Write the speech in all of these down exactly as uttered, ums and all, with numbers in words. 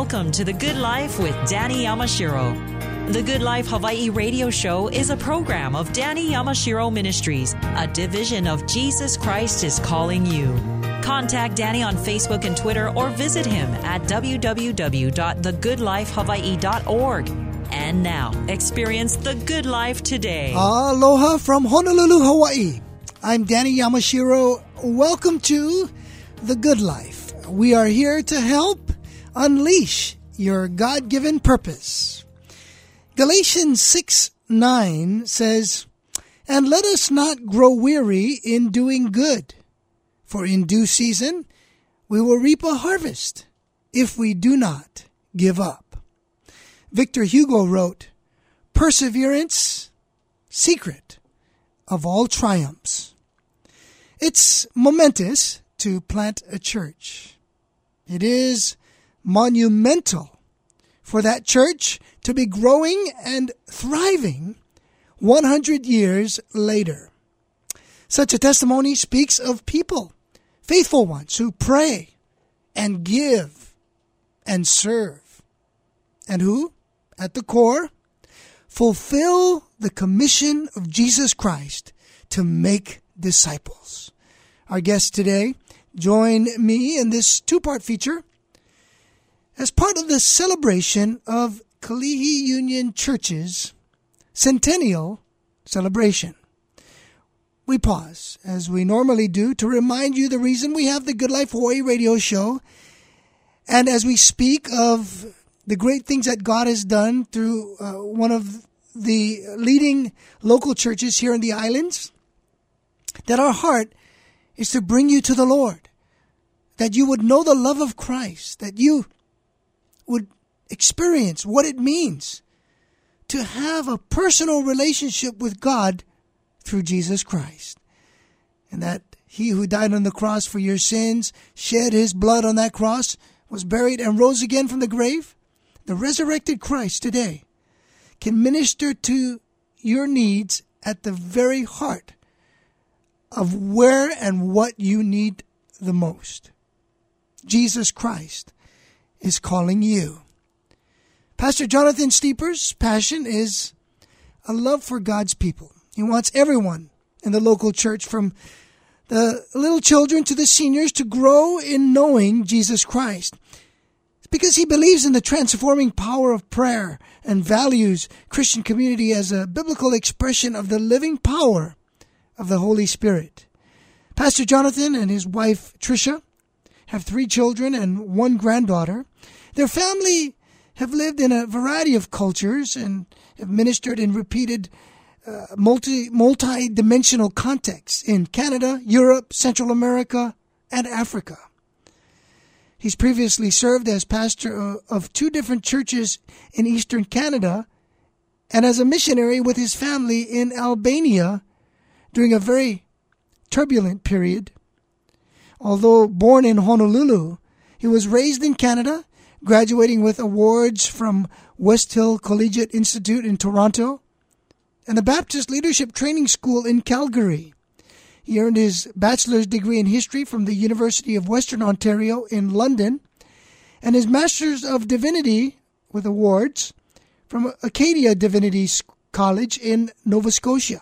Welcome to The Good Life with Danny Yamashiro. The Good Life Hawaii radio show is a program of Danny Yamashiro Ministries, a division of Jesus Christ is Calling You. Contact Danny on Facebook and Twitter or visit him at w w w dot the good life hawaii dot org. And now, experience the good life today. Aloha from Honolulu, Hawaii. I'm Danny Yamashiro. Welcome to The Good Life. We are here to help unleash your God-given purpose. Galatians six nine says, "And let us not grow weary in doing good, for in due season we will reap a harvest if we do not give up." Victor Hugo wrote, "Perseverance, secret of all triumphs." It's momentous to plant a church. It is monumental for that church to be growing and thriving one hundred years later. Such a testimony speaks of people, faithful ones who pray and give and serve, and who, at the core, fulfill the commission of Jesus Christ to make disciples. Our guests today join me in this two-part feature as part of the celebration of Kalihi Union Church's centennial celebration. We pause, as we normally do, to remind you the reason we have the Good Life Hawaii radio show, and as we speak of the great things that God has done through uh, one of the leading local churches here in the islands, that our heart is to bring you to the Lord, that you would know the love of Christ, that you would experience what it means to have a personal relationship with God through Jesus Christ, and that He who died on the cross for your sins, shed His blood on that cross, was buried and rose again from the grave. The resurrected Christ today can minister to your needs at the very heart of where and what you need the most. Jesus Christ is calling you. Pastor Jonathan Steeper's passion is a love for God's people. He wants everyone in the local church, from the little children to the seniors, to grow in knowing Jesus Christ. It's because he believes in the transforming power of prayer and values Christian community as a biblical expression of the living power of the Holy Spirit. Pastor Jonathan and his wife Tricia have three children and one granddaughter. Their family have lived in a variety of cultures and have ministered in repeated uh, multi, multi-dimensional contexts in Canada, Europe, Central America, and Africa. He's previously served as pastor of two different churches in Eastern Canada and as a missionary with his family in Albania during a very turbulent period. Although born in Honolulu, he was raised in Canada, graduating with awards from West Hill Collegiate Institute in Toronto and the Baptist Leadership Training School in Calgary. He earned his bachelor's degree in history from the University of Western Ontario in London and his master's of divinity with awards from Acadia Divinity College in Nova Scotia.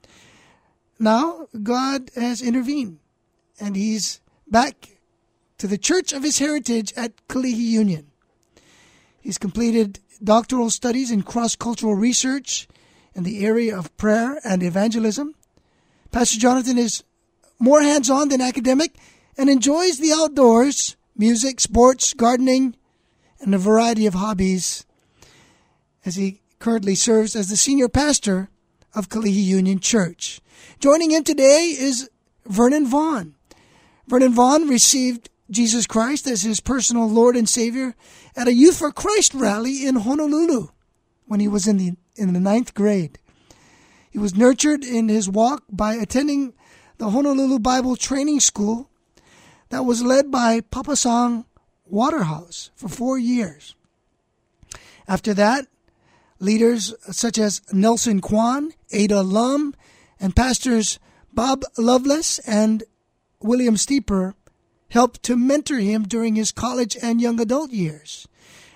Now, God has intervened, and he's back to the church of his heritage at Kalihi Union. He's completed doctoral studies in cross-cultural research in the area of prayer and evangelism. Pastor Jonathan is more hands-on than academic and enjoys the outdoors, music, sports, gardening, and a variety of hobbies, as he currently serves as the senior pastor of Kalihi Union Church. Joining him today is Vernon Vaughn. Vernon Vaughn received Jesus Christ as his personal Lord and Savior at a Youth for Christ rally in Honolulu when he was in the in the ninth grade. He was nurtured in his walk by attending the Honolulu Bible Training School that was led by Papa Sang Waterhouse for four years. After that, leaders such as Nelson Kwan, Ada Lum, and pastors Bob Loveless and William Steeper helped to mentor him during his college and young adult years.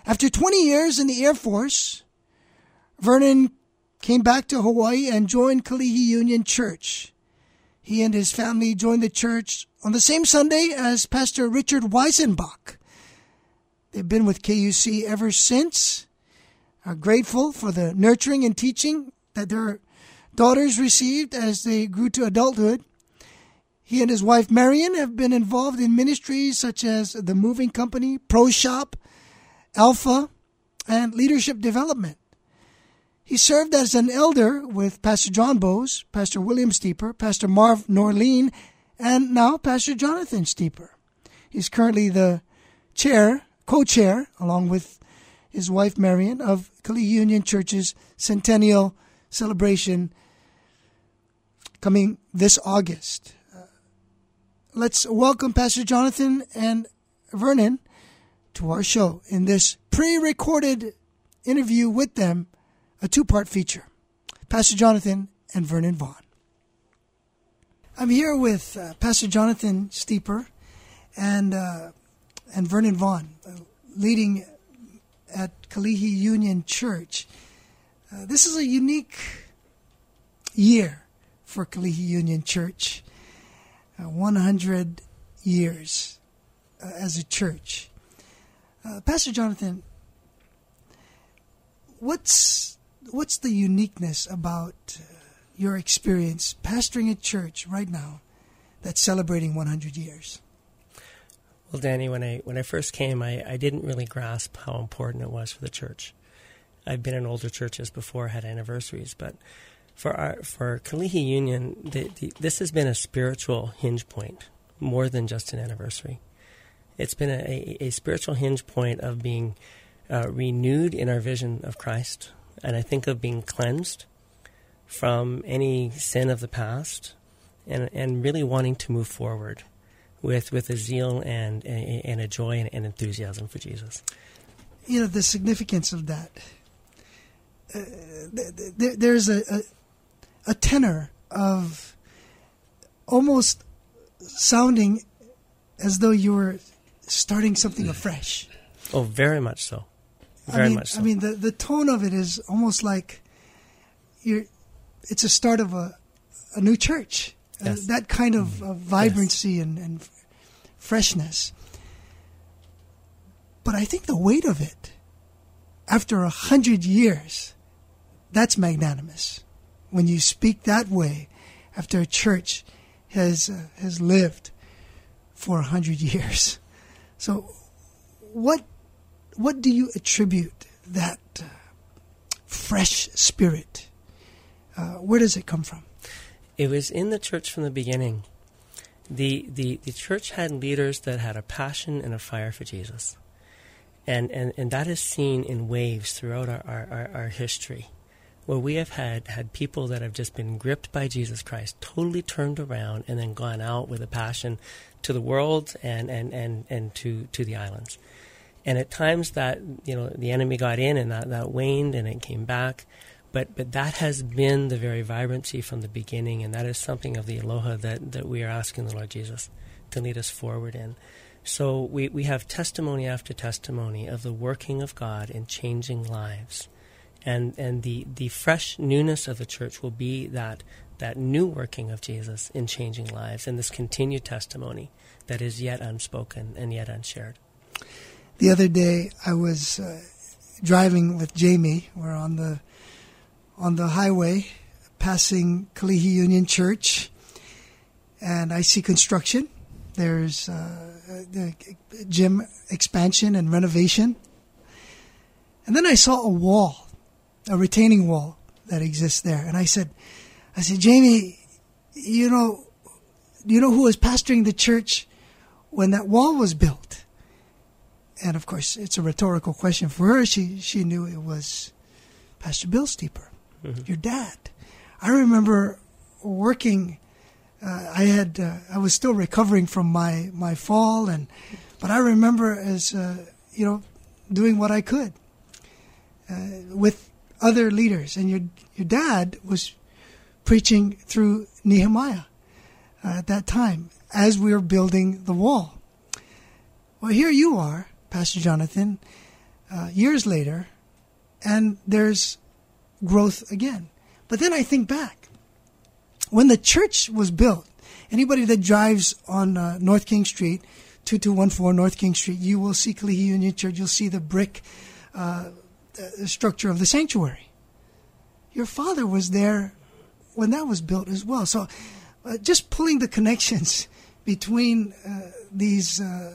After twenty years in the Air Force, Vernon came back to Hawaii and joined Kalihi Union Church. He and his family joined the church on the same Sunday as Pastor Richard Weisenbach. They've been with K U C ever since, are grateful for the nurturing and teaching that their daughters received as they grew to adulthood. He and his wife Marion have been involved in ministries such as the Moving Company, Pro Shop, Alpha, and Leadership Development. He served as an elder with Pastor John Bowes, Pastor William Steeper, Pastor Marv Norleen, and now Pastor Jonathan Steeper. He's currently the chair, co-chair, along with his wife Marion, of Kalihi Union Church's centennial celebration coming this August. Uh, let's welcome Pastor Jonathan and Vernon to our show in this pre-recorded interview with them, a two-part feature. Pastor Jonathan and Vernon Vaughn. I'm here with uh, Pastor Jonathan Steeper and uh, and Vernon Vaughn, uh, leading at Kalihi Union Church. Uh, this is a unique year for Kalihi Union Church. Uh, one hundred years uh, as a church. Uh, Pastor Jonathan, what's what's the uniqueness about uh, your experience pastoring a church right now that's celebrating one hundred years? Well, Danny, when I when I first came, I, I didn't really grasp how important it was for the church. I've been in older churches before, had anniversaries, but for our, for Kalihi Union, the, the, this has been a spiritual hinge point more than just an anniversary. It's been a, a, a spiritual hinge point of being uh, renewed in our vision of Christ, and I think of being cleansed from any sin of the past, and and really wanting to move forward with with a zeal and and a joy and, and enthusiasm for Jesus. You know, the significance of that. Uh, th- th- there's a, a a tenor of almost sounding as though you were starting something afresh. Oh, very much so. Very I mean, much so. I mean, the, the tone of it is almost like you're. It's a start of a a new church. Yes. Uh, that kind of, of vibrancy yes. and, and freshness. But I think the weight of it, after a hundred years, that's magnanimous. When you speak that way, after a church has uh, has lived for a hundred years. So, what what do you attribute that uh, fresh spirit? Uh, where does it come from? It was in the church from the beginning. The, the the church had leaders that had a passion and a fire for Jesus. And and, and that is seen in waves throughout our, our, our, our history, where we have had, had people that have just been gripped by Jesus Christ, totally turned around, and then gone out with a passion to the world and, and, and, and to, to the islands. And at times that, you know, the enemy got in and that, that waned and it came back. But but that has been the very vibrancy from the beginning, and that is something of the aloha that, that we are asking the Lord Jesus to lead us forward in. So we, we have testimony after testimony of the working of God in changing lives. And and the, the fresh newness of the church will be that that new working of Jesus in changing lives, and this continued testimony that is yet unspoken and yet unshared. The other day I was uh, driving with Jamie. We're on the on the highway, passing Kalihi Union Church, and I see construction. There's uh, the gym expansion and renovation. And then I saw a wall, a retaining wall that exists there. And I said, I said, Jamie, you know, do you know who was pastoring the church when that wall was built? And of course, it's a rhetorical question for her. She she knew it was Pastor Bill Steeper. Mm-hmm. Your dad. I remember working. Uh, I had. Uh, I was still recovering from my, my fall, and but I remember as uh, you know, doing what I could uh, with other leaders. And your your dad was preaching through Nehemiah uh, at that time as we were building the wall. Well, here you are, Pastor Jonathan, uh, years later, and there's growth again. But then I think back. When the church was built, anybody that drives on uh, North King Street, two two one four North King Street, you will see Kalihi Union Church. You'll see the brick uh, structure of the sanctuary. Your father was there when that was built as well. So uh, just pulling the connections between uh, these uh,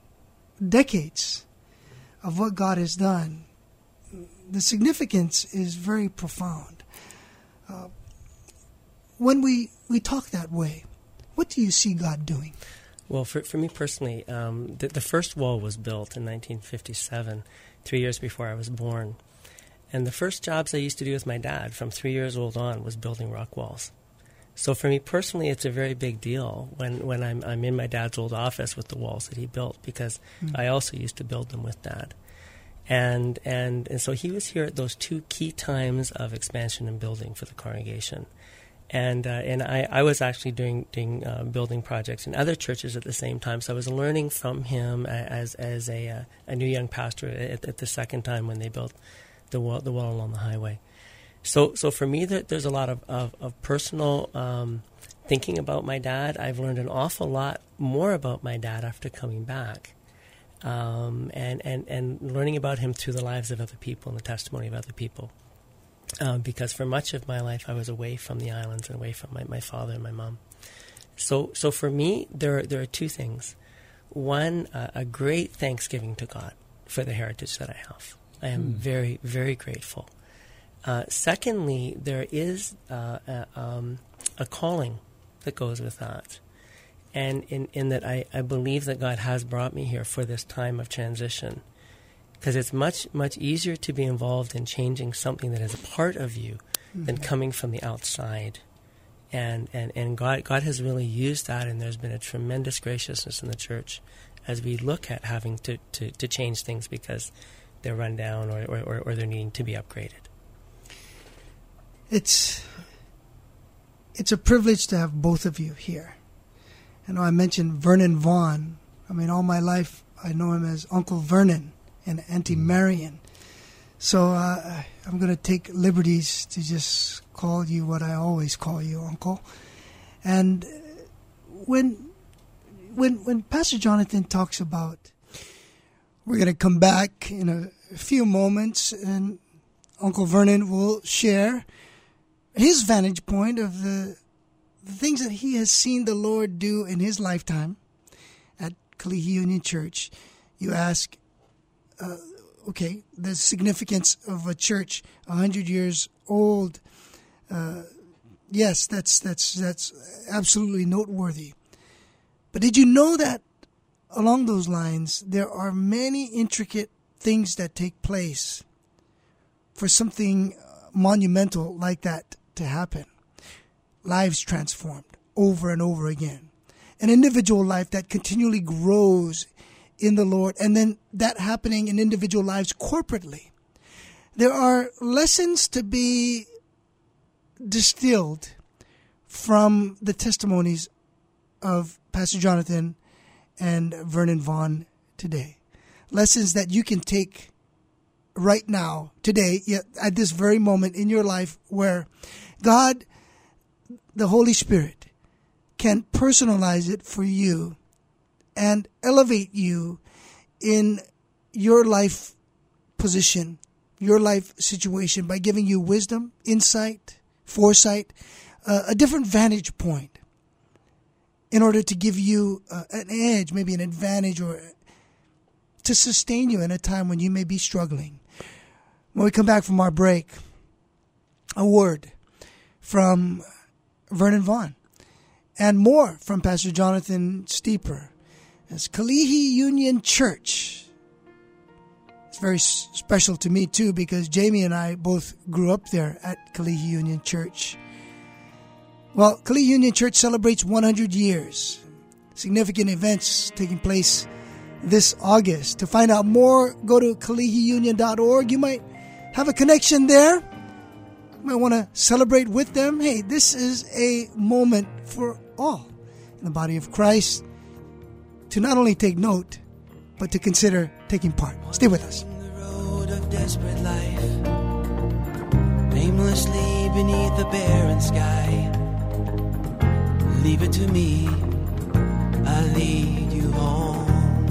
decades of what God has done, the significance is very profound. Uh, when we, we talk that way, what do you see God doing? Well, for for me personally, um, the, the first wall was built in nineteen fifty-seven, three years before I was born. And the first jobs I used to do with my dad from three years old on was building rock walls. So for me personally, it's a very big deal when, when I'm I'm in my dad's old office with the walls that he built, because mm. I also used to build them with Dad. And, and and so he was here at those two key times of expansion and building for the congregation. And uh, and I, I was actually doing doing uh, building projects in other churches at the same time. So I was learning from him as as a uh, a new young pastor at, at the second time when they built the wall the wall along the highway. So so for me, there, there's a lot of of, of personal um, thinking about my dad. I've learned an awful lot more about my dad after coming back, um, and and and learning about him through the lives of other people and the testimony of other people. Um, because for much of my life, I was away from the islands and away from my, my father and my mom. So so for me, there, there are two things. One, uh, a great thanksgiving to God for the heritage that I have. I am mm. very, very grateful. Uh, secondly, there is uh, a, um, a calling that goes with that. And in, in that I, I believe that God has brought me here for this time of transition. Because it's much, much easier to be involved in changing something that is a part of you mm-hmm. than coming from the outside. And, and, and God, God has really used that, and there's been a tremendous graciousness in the church as we look at having to, to, to change things because they're run down or, or, or they're needing to be upgraded. It's, it's a privilege to have both of you here. I know I mentioned Vernon Vaughn. I mean, all my life I know him as Uncle Vernon and Auntie Marion. So uh, I'm going to take liberties to just call you what I always call you, Uncle. And when when when Pastor Jonathan talks about, we're going to come back in a few moments, and Uncle Vernon will share his vantage point of the, the things that he has seen the Lord do in his lifetime at Kalihi Union Church. You ask, Uh, okay, the significance of a church a hundred years old. Uh, yes, that's that's that's absolutely noteworthy. But did you know that along those lines there are many intricate things that take place for something monumental like that to happen? Lives transformed over and over again. An individual life that continually grows in the Lord, and then that happening in individual lives corporately. There are lessons to be distilled from the testimonies of Pastor Jonathan and Vernon Vaughn today. Lessons that you can take right now, today, at this very moment in your life, where God, the Holy Spirit, can personalize it for you and elevate you in your life position, your life situation, by giving you wisdom, insight, foresight, uh, a different vantage point in order to give you uh, an edge, maybe an advantage, or to sustain you in a time when you may be struggling. When we come back from our break, a word from Vernon Vaughn and more from Pastor Jonathan Steeper. It's Kalihi Union Church. It's very s- special to me too, because Jamie and I both grew up there at Kalihi Union Church. Well, Kalihi Union Church celebrates one hundred years. Significant events taking place this August. To find out more, go to kalihi union dot org. You might have a connection there. You might want to celebrate with them. Hey, this is a moment for all in the body of Christ to not only take note, but to consider taking part. Stay with us. desperate life, aimlessly beneath a barren sky. Leave it to me, I'll lead you home.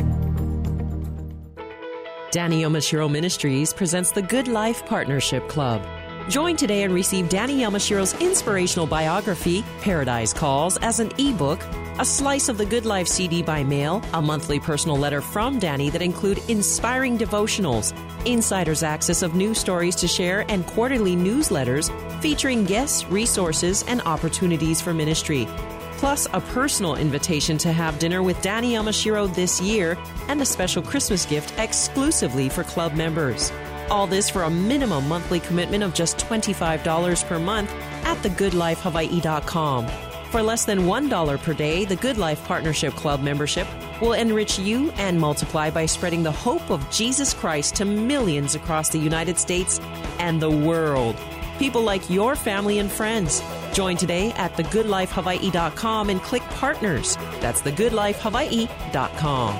Danny Yamashiro Ministries presents the Good Life Partnership Club. Join today and receive Danny Yamashiro's inspirational biography, Paradise Calls, as an ebook, a slice of the Good Life C D by mail, a monthly personal letter from Danny that include inspiring devotionals, insider's access of news stories to share, and quarterly newsletters featuring guests, resources, and opportunities for ministry. Plus a personal invitation to have dinner with Danny Yamashiro this year and a special Christmas gift exclusively for club members. All this for a minimum monthly commitment of just twenty-five dollars per month at the good life hawaii dot com. For less than one dollar per day, the Good Life Partnership Club membership will enrich you and multiply by spreading the hope of Jesus Christ to millions across the United States and the world. People like your family and friends. Join today at the good life hawaii dot com and click Partners. That's the good life hawaii dot com.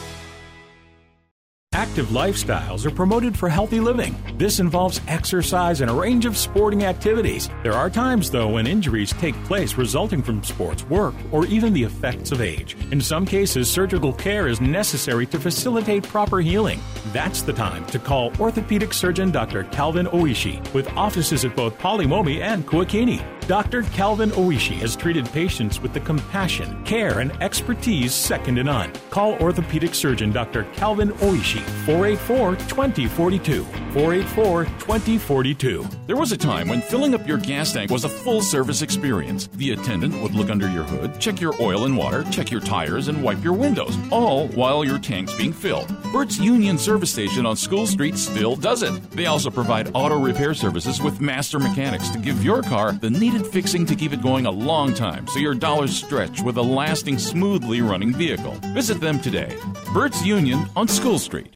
Active lifestyles are promoted for healthy living. This involves exercise and a range of sporting activities. There are times, though, when injuries take place resulting from sports, work, or even the effects of age. In some cases, surgical care is necessary to facilitate proper healing. That's the time to call orthopedic surgeon Doctor Calvin Oishi, with offices at both Palimomi and Kuakini. Doctor Calvin Oishi has treated patients with the compassion, care, and expertise second to none. Call orthopedic surgeon Doctor Calvin Oishi, four eight four, two zero four two, four eight four, two zero four two. There was a time when filling up your gas tank was a full-service experience. The attendant would look under your hood, check your oil and water, check your tires, and wipe your windows, all while your tank's being filled. Bert's Union Service Station on School Street still does it. They also provide auto repair services with master mechanics to give your car the needed fixing to keep it going a long time so your dollars stretch with a lasting, smoothly running vehicle. Visit them today. Bert's Union on School Street.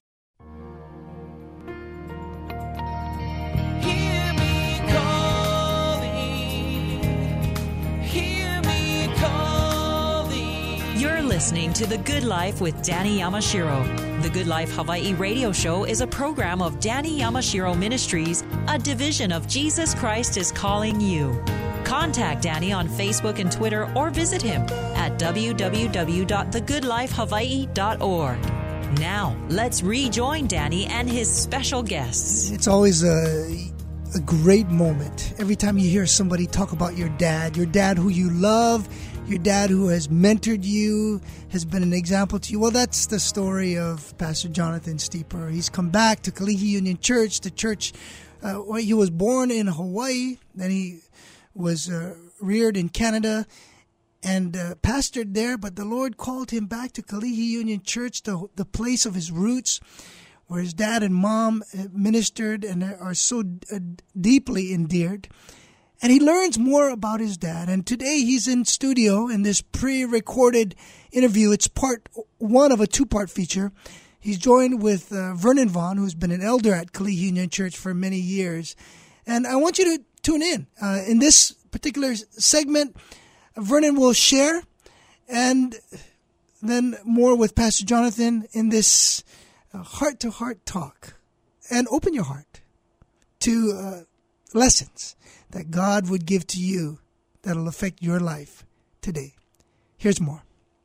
Hear me calling, hear me calling. You're listening to The Good Life with Danny Yamashiro. The Good Life Hawaii radio show is a program of Danny Yamashiro Ministries, a division of Jesus Christ is Calling You. Contact Danny on Facebook and Twitter or visit him at w w w dot the good life hawaii dot org. Now, let's rejoin Danny and his special guests. It's always a, a great moment every time you hear somebody talk about your dad, your dad who you love, your dad who has mentored you, has been an example to you. Well, that's the story of Pastor Jonathan Steeper. He's come back to Kalihi Union Church, the church uh, where he was born in Hawaii, then he was uh, reared in Canada and uh, pastored there, but the Lord called him back to Kalihi Union Church, the, the place of his roots, where his dad and mom ministered and are so uh, deeply endeared. And he learns more about his dad. And today he's in studio in this pre-recorded interview. It's part one of a two-part feature. He's joined with uh, Vernon Vaughn, who's been an elder at Kalihi Union Church for many years. And I want you to tune in. Uh, in this particular segment, Vernon will share, and then more with Pastor Jonathan in this uh, heart-to-heart talk. And open your heart to uh, lessons that God would give to you that'll affect your life today. Here's more.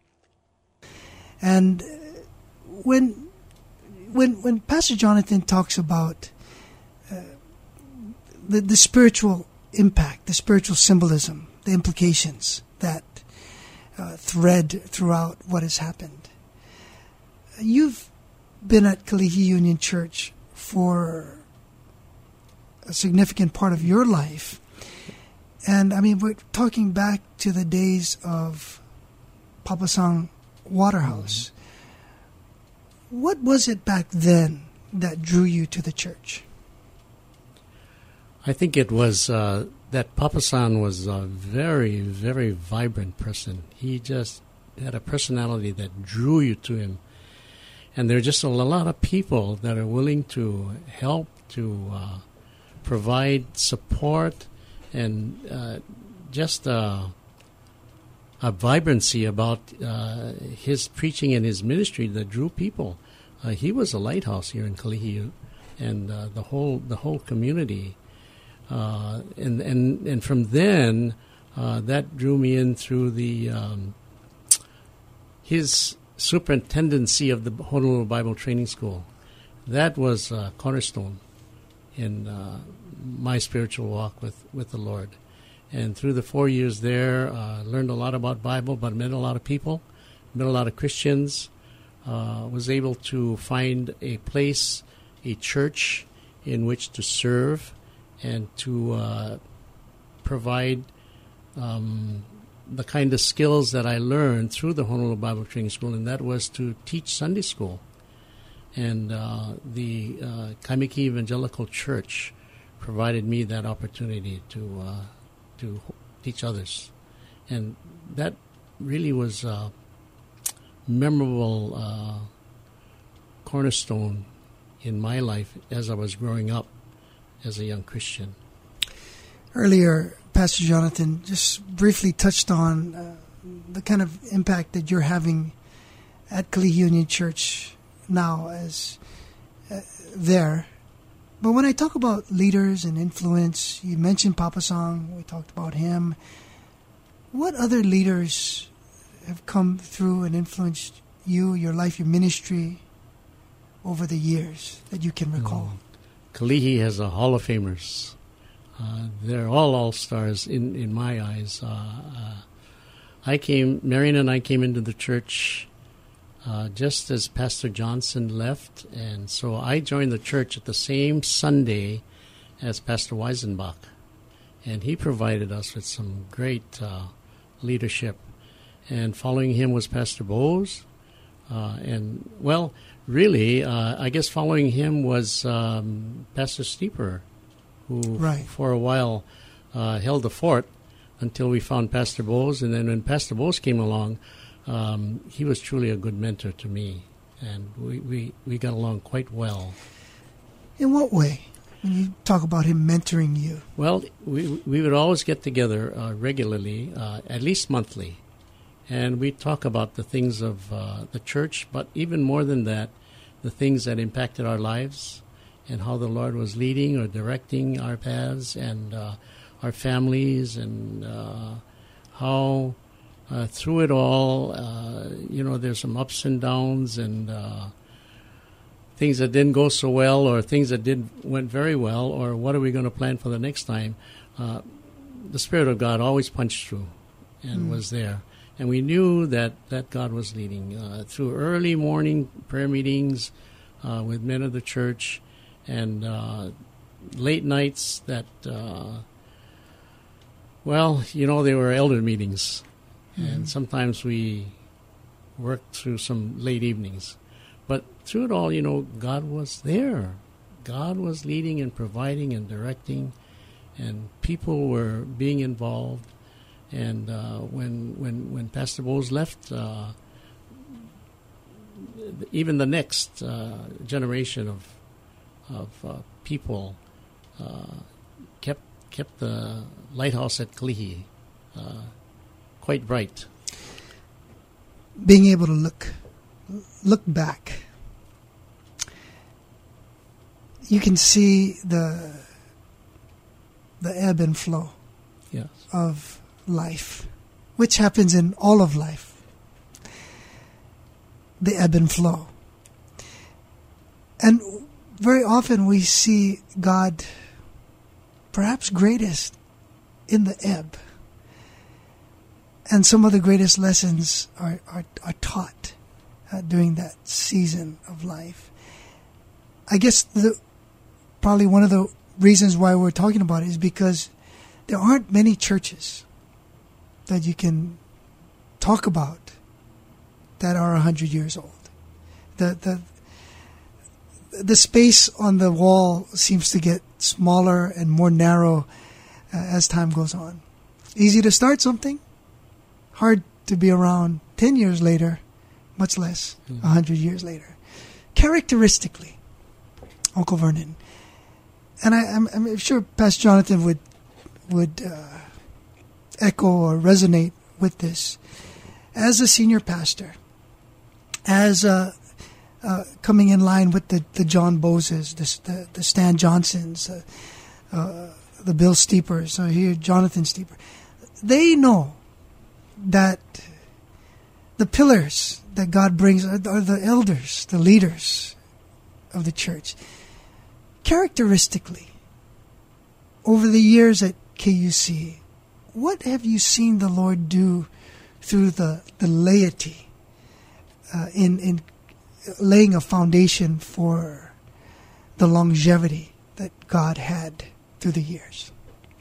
And when when when Pastor Jonathan talks about uh, the the spiritual impact, the spiritual symbolism, the implications that uh, thread throughout what has happened, you've been at Kalihi Union Church for a significant part of your life. And I mean, we're talking back to the days of Papasang Waterhouse. What was it back then that drew you to the church? I think it was uh, that Papasang was a very, very vibrant person. He just had a personality that drew you to him. And there are just a lot of people that are willing to help, to uh, provide support, and uh, just uh, a vibrancy about uh, his preaching and his ministry that drew people. Uh, he was a lighthouse here in Kalihi and uh, the whole the whole community. Uh, and and and from then, uh, that drew me in through the um, his superintendency of the Honolulu Bible Training School. That was uh, cornerstone in uh, my spiritual walk with, with the Lord. And through the four years there, I uh, learned a lot about Bible, but met a lot of people, met a lot of Christians, uh, was able to find a place, a church in which to serve and to uh, provide um, the kind of skills that I learned through the Honolulu Bible Training School, and that was to teach Sunday school. And uh, the uh, Kaimiki Evangelical Church provided me that opportunity to uh, to teach others. And that really was a memorable uh, cornerstone in my life as I was growing up as a young Christian. Earlier, Pastor Jonathan just briefly touched on uh, the kind of impact that you're having at Kalihi Union Church now as uh, there. But when I talk about leaders and influence, you mentioned Papa Sang, we talked about him. What other leaders have come through and influenced you, your life, your ministry over the years that you can recall? Mm. Kalihi has a Hall of Famers. Uh, they're all all-stars in, in my eyes. Uh, uh, I came, Marion and I came into the church uh, just as Pastor Johnson left, and so I joined the church at the same Sunday as Pastor Weisenbach, and he provided us with some great uh, leadership. And following him was Pastor Bose, uh, and, well, really, uh, I guess following him was um, Pastor Steeper, who right. for a while uh, held the fort until we found Pastor Bose. And then when Pastor Bose came along, um, he was truly a good mentor to me. And we, we, we got along quite well. In what way, when you talk about him mentoring you? Well, we, we would always get together uh, regularly, uh, at least monthly. And we'd talk about the things of uh, the church, but even more than that, the things that impacted our lives, and how the Lord was leading or directing our paths and uh, our families, and uh, how uh, through it all, uh, you know, there's some ups and downs, and uh, things that didn't go so well, or things that did went very well, or what are we going to plan for the next time. Uh, the Spirit of God always punched through and mm. was there. And we knew that, that God was leading uh, through early morning prayer meetings uh, with men of the church, and uh, late nights that, uh, well, you know, they were elder meetings. Mm-hmm. And sometimes we worked through some late evenings. But through it all, you know, God was there. God was leading and providing and directing, and people were being involved. And uh, when when when Pastor Bose left, uh, even the next uh, generation of of uh, people uh, kept kept the lighthouse at Kalihi uh, quite bright. Being able to look look back, you can see the the ebb and flow yes. of life, which happens in all of life. The ebb and flow. And very often we see God perhaps greatest in the ebb. And some of the greatest lessons are, are, are taught uh, during that season of life. I guess the, probably one of the reasons why we're talking about it is because there aren't many churches that you can talk about that are a hundred years old. The the the space on the wall seems to get smaller and more narrow uh, as time goes on. Easy to start something, hard to be around ten years later, much less a mm-hmm. hundred years later. Characteristically, Uncle Vernon, and I, I'm, I'm sure Pastor Jonathan would would. Uh, echo or resonate with this. As a senior pastor, as a, uh, coming in line with the, the John Boses, the, the, the Stan Johnsons, uh, uh, the Bill Steepers, or here Jonathan Steeper. They know that the pillars that God brings are, are the elders, the leaders of the church. Characteristically, over the years at K U C, what have you seen the Lord do through the, the laity uh, in, in laying a foundation for the longevity that God had through the years?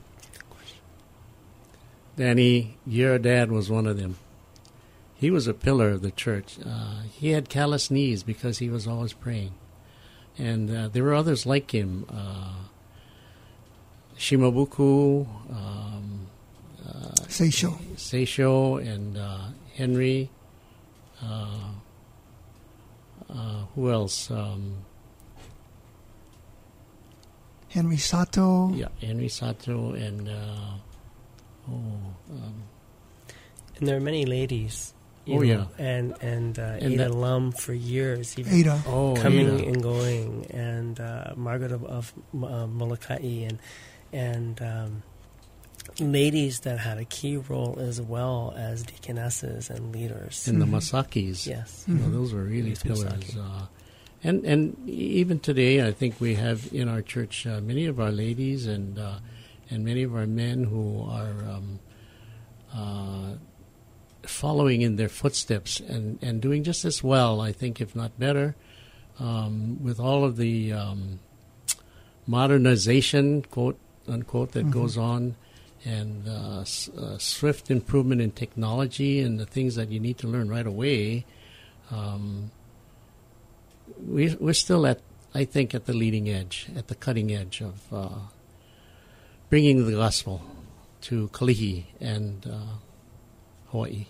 Danny, your dad was one of them. He was a pillar of the church. Uh, he had callous knees because he was always praying. And uh, there were others like him. Uh, Shimabuku, um, uh, Seisho. Seisho, and uh, Henry. Uh, uh, who else? Um, Henry Sato. Yeah, Henry Sato, and uh, oh, um, and there are many ladies. You oh know, yeah, and and, uh, and Ada that, Lum for years, even Ada, oh, coming Ada. and going, and uh, Margaret of, of uh, Molokai, and and um, ladies that had a key role as well as deaconesses and leaders. And Mm-hmm. the Masakis. Yes, you know, those were really Yes, pillars. Masaki. Uh, and and even today, I think we have in our church uh, many of our ladies and uh, and many of our men who are um, uh, following in their footsteps and, and doing just as well, I think, if not better, um, with all of the um, modernization, quote unquote, that mm-hmm. goes on, and uh, s- uh, swift improvement in technology and the things that you need to learn right away. Um, we, we're still at, I think, at the leading edge, at the cutting edge of uh, bringing the gospel to Kalihi and uh, Hawaii.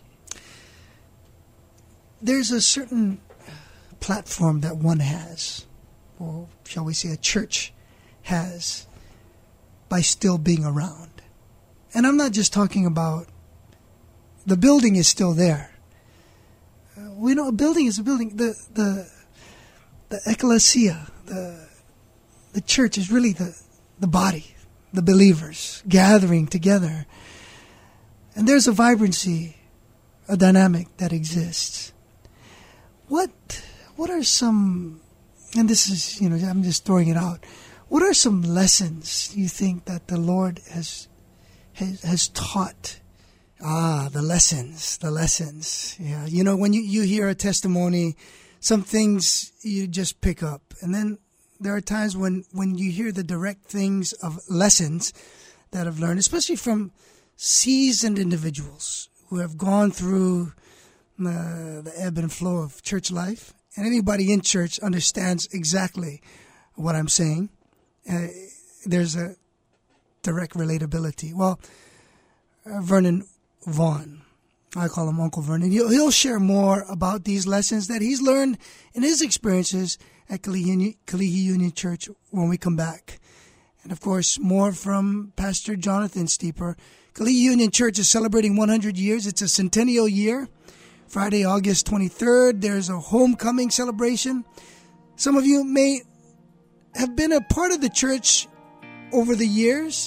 There's a certain platform that one has, or shall we say a church has, by still being around. And I'm not just talking about the building is still there. Uh, we know a building is a building. The the the ecclesia, the the church is really the the body, the believers gathering together. And there's a vibrancy, a dynamic that exists. What what are some, and this is, you know, I'm just throwing it out. What are some lessons you think that the Lord has has, has taught? Ah, the lessons, the lessons. Yeah, you know, when you, you hear a testimony, some things you just pick up. And then there are times when, when you hear the direct things of lessons that I've learned, especially from seasoned individuals who have gone through uh, the ebb and flow of church life. And anybody in church understands exactly what I'm saying. Uh, there's a direct relatability. Well, uh, Vernon Vaughn, I call him Uncle Vernon. He'll, he'll share more about these lessons that he's learned in his experiences at Kalihi Union, Kalihi Union Church when we come back. And of course, more from Pastor Jonathan Steeper. Kalihi Union Church is celebrating one hundred years. It's a centennial year. Friday, August twenty-third, there's a homecoming celebration. Some of you may have been a part of the church over the years.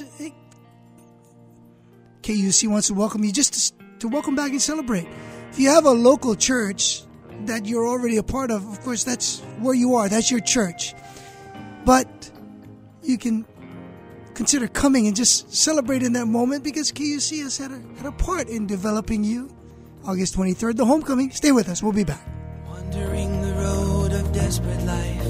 K U C wants to welcome you just to, to welcome back and celebrate. If you have a local church that you're already a part of, of course, that's where you are. That's your church. But you can consider coming and just celebrate in that moment because K U C has had a, had a part in developing you. August twenty-third, the homecoming. Stay with us. We'll be back. Wandering the road of desperate life,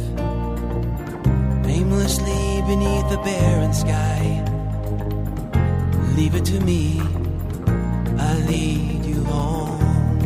aimlessly beneath the barren sky. Leave it to me, I'll lead you home.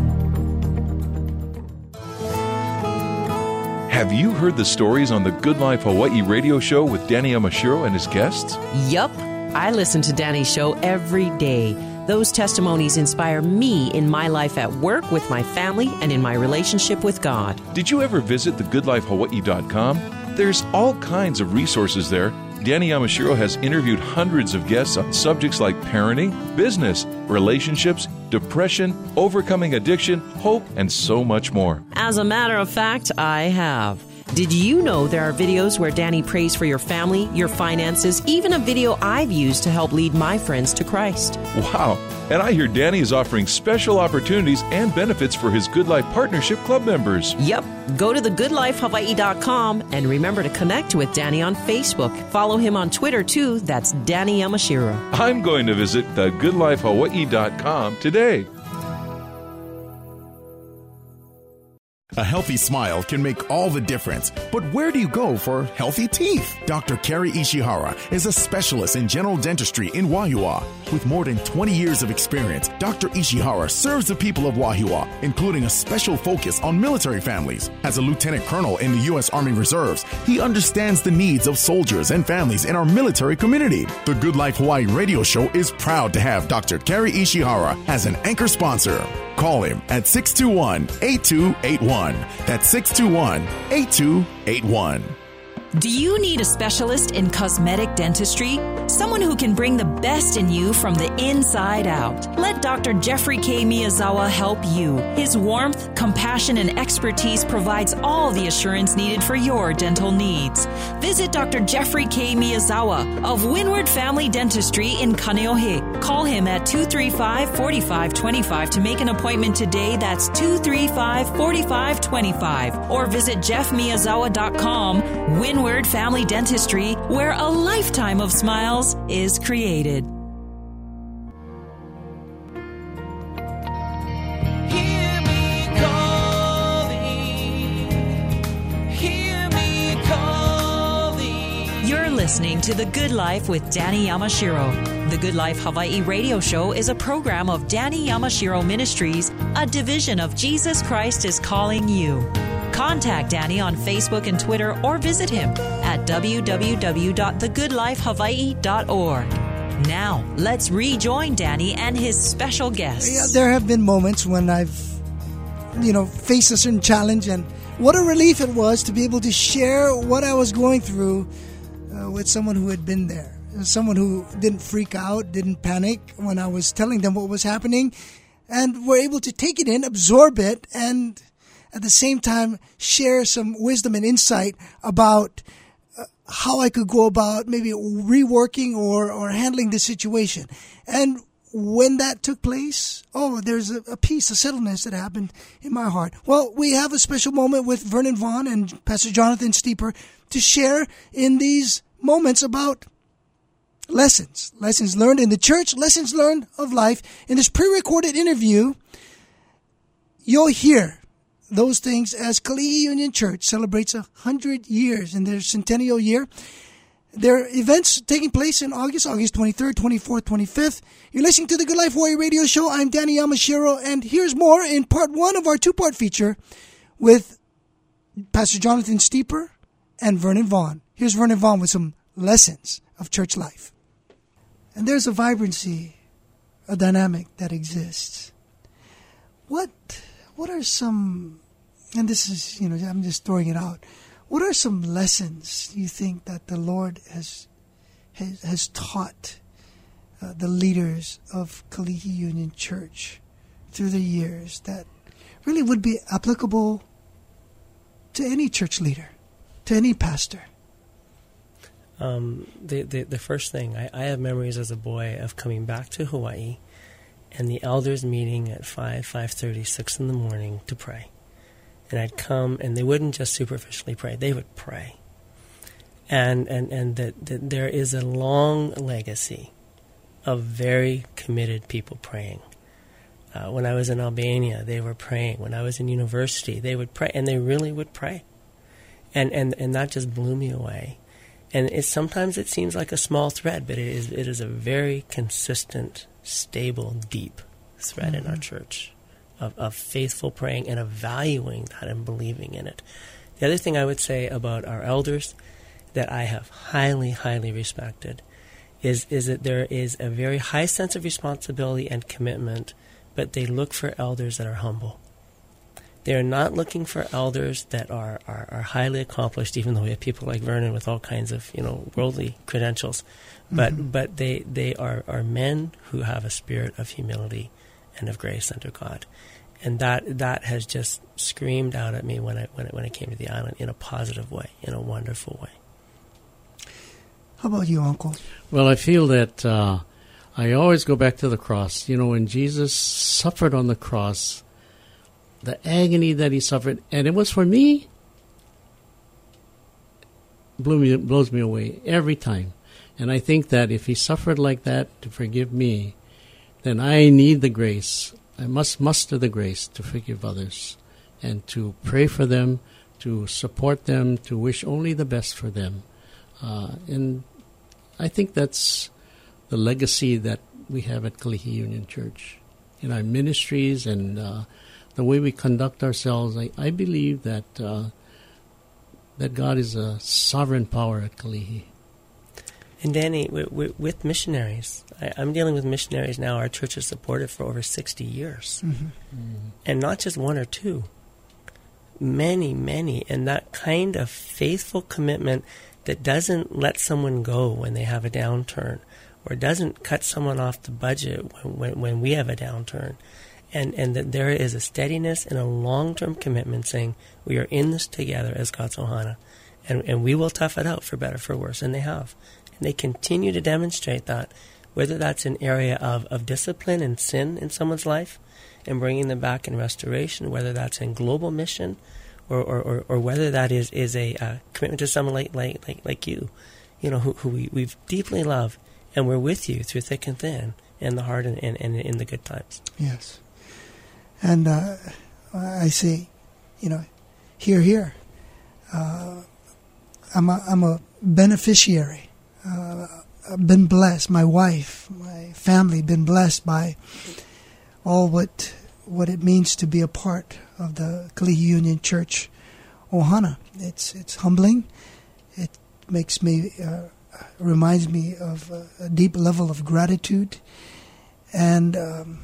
Have you heard the stories on the Good Life Hawaii radio show with Danny Yamashiro and his guests? Yup. I listen to Danny's show every day. Those testimonies inspire me in my life at work, with my family, and in my relationship with God. Did you ever visit the good life hawaii dot com? There's all kinds of resources there Danny Yamashiro has interviewed hundreds of guests on subjects like parenting, business, relationships, depression, overcoming addiction, hope, and so much more. As a matter of fact, I have. Did you know there are videos where Danny prays for your family, your finances, even a video I've used to help lead my friends to Christ? Wow. And I hear Danny is offering special opportunities and benefits for his Good Life Partnership Club members. Yep. Go to the good life hawaii dot com and remember to connect with Danny on Facebook. Follow him on Twitter, too. That's Danny Yamashiro. I'm going to visit the good life hawaii dot com today. A healthy smile can make all the difference. But where do you go for healthy teeth? Doctor Kerry Ishihara is a specialist in general dentistry in Wahiawa. With more than twenty years of experience, Doctor Ishihara serves the people of Wahiawa, including a special focus on military families. As a lieutenant colonel in the U S Army Reserves, he understands the needs of soldiers and families in our military community. The Good Life Hawaii radio show is proud to have Doctor Kerry Ishihara as an anchor sponsor. Call him at six two one, eight two eight one. That's six two one, eight two eight one. Do you need a specialist in cosmetic dentistry? Someone who can bring the best in you from the inside out. Let Doctor Jeffrey K. Miyazawa help you. His warmth, compassion, and expertise provides all the assurance needed for your dental needs. Visit Doctor Jeffrey K. Miyazawa of Windward Family Dentistry in Kaneohe. Call him at two three five, four five two five to make an appointment today. That's two three five, four five two five. Or visit jeff miyazawa dot com. Windward Family Dentistry, where a lifetime of smiles is created. Hear me calling, hear me calling. You're listening to The Good Life with Danny Yamashiro. The Good Life Hawaii radio show is a program of Danny Yamashiro Ministries, a division of Jesus Christ is Calling You. Contact Danny on Facebook and Twitter or visit him at w w w dot the good life hawaii dot org. Now, let's rejoin Danny and his special guests. Yeah, there have been moments when I've, you know, faced a certain challenge, and what a relief it was to be able to share what I was going through uh, with someone who had been there. Someone who didn't freak out, didn't panic when I was telling them what was happening, and were able to take it in, absorb it, and at the same time share some wisdom and insight about uh, how I could go about maybe reworking or, or handling the situation. And when that took place, oh, there's a, a peace, a settledness that happened in my heart. Well, we have a special moment with Vernon Vaughn and Pastor Jonathan Steeper to share in these moments about lessons, lessons learned in the church, lessons learned of life. In this pre-recorded interview, you'll hear those things as Kalihi Union Church celebrates a hundred years in their centennial year. There are events taking place in August, August twenty-third, twenty-fourth, twenty-fifth. You're listening to the Good Life Hawaii radio show. I'm Danny Yamashiro, and here's more in part one of our two-part feature with Pastor Jonathan Steeper and Vernon Vaughn. Here's Vernon Vaughn with some lessons of church life. And there's a vibrancy, a dynamic that exists. What... What are some, and this is, you know, I'm just throwing it out. What are some lessons you think that the Lord has has, has taught uh, the leaders of Kalihi Union Church through the years that really would be applicable to any church leader, to any pastor? Um, the, the the first thing, I, I have memories as a boy of coming back to Hawaii and the elders meeting at five, five thirty, six in the morning to pray. And I'd come, and they wouldn't just superficially pray. They would pray. And and, and that, that there is a long legacy of very committed people praying. Uh, when I was in Albania, they were praying. When I was in university, they would pray, and they really would pray. And and, and that just blew me away. And it, sometimes it seems like a small thread, but it is it is a very consistent, stable, deep thread mm-hmm. in our church of, of faithful praying and of valuing that and believing in it. The other thing I would say about our elders that I have highly, highly respected is, is that there is a very high sense of responsibility and commitment, but they look for elders that are humble. They're not looking for elders that are, are, are highly accomplished, even though we have people like Vernon with all kinds of, you know, worldly credentials. But mm-hmm. but they, they are, are men who have a spirit of humility and of grace under God. And that that has just screamed out at me when I when I, when I came to the island in a positive way, in a wonderful way. How about you, Uncle? Well, I feel that uh, I always go back to the cross. You know, when Jesus suffered on the cross, the agony that he suffered, and it was for me, blew me, blows me away every time. And I think that if he suffered like that to forgive me, then I need the grace. I must muster the grace to forgive others and to pray for them, to support them, to wish only the best for them. Uh, and I think that's the legacy that we have at Kalihi Union Church. In our ministries and uh, the way we conduct ourselves, I, I believe that uh, that God is a sovereign power at Kalihi. And Danny, with, with, with missionaries, I, I'm dealing with missionaries now. Our church has supported for over sixty years. Mm-hmm. Mm-hmm. And not just one or two. Many, many. And that kind of faithful commitment that doesn't let someone go when they have a downturn, or doesn't cut someone off the budget when, when, when we have a downturn. And, and that there is a steadiness and a long-term commitment saying, we are in this together as God's Ohana. And, and we will tough it out for better, for worse. And they have. And they continue to demonstrate that, whether that's an area of, of discipline and sin in someone's life and bringing them back in restoration, whether that's in global mission, or, or, or, or whether that is, is a uh, commitment to someone like like, like, like you, you know, who, who we, we've deeply loved, and we're with you through thick and thin, in the hard and, and, and in the good times. Yes. And uh, I say, you know, here, here, uh, I'm a, I'm a beneficiary. Uh, I've been blessed. My wife, my family, been blessed by all what what it means to be a part of the Kalihi Union Church Ohana. It's it's humbling. It makes me uh, reminds me of a, a deep level of gratitude, and um,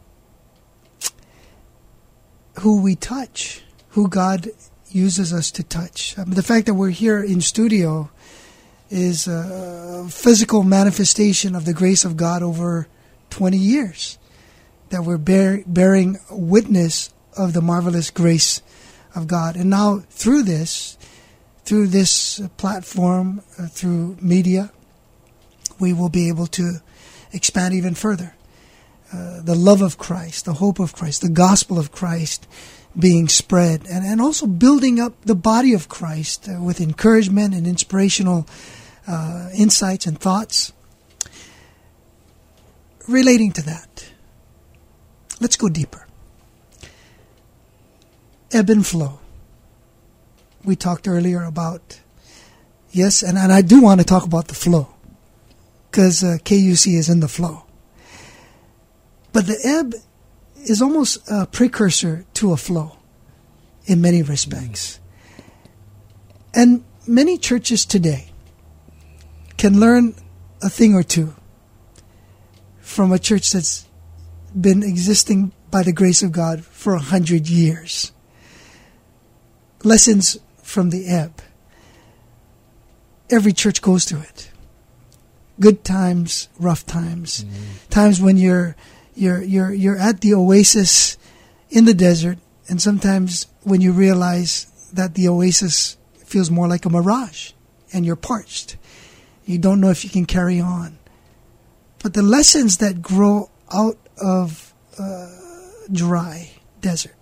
who we touch, who God uses us to touch. I mean, the fact that we're here in studio is a physical manifestation of the grace of God over twenty years, that we're bear, bearing witness of the marvelous grace of God. And now through this, through this platform, uh, through media, we will be able to expand even further. Uh, the love of Christ, the hope of Christ, the gospel of Christ being spread, and, and also building up the body of Christ uh, with encouragement and inspirational uh, insights and thoughts. Relating to that, let's go deeper. Ebb and flow. We talked earlier about, yes, and, and I do want to talk about the flow, because uh, K U C is in the flow. But the ebb is almost a precursor to a flow in many respects. And many churches today can learn a thing or two from a church that's been existing by the grace of God for a hundred years. Lessons from the ebb. Every church goes through it. Good times, rough times. Mm-hmm. Times when you're You're you're you're at the oasis in the desert, and sometimes when you realize that the oasis feels more like a mirage, and you're parched, you don't know if you can carry on. But the lessons that grow out of uh, dry desert.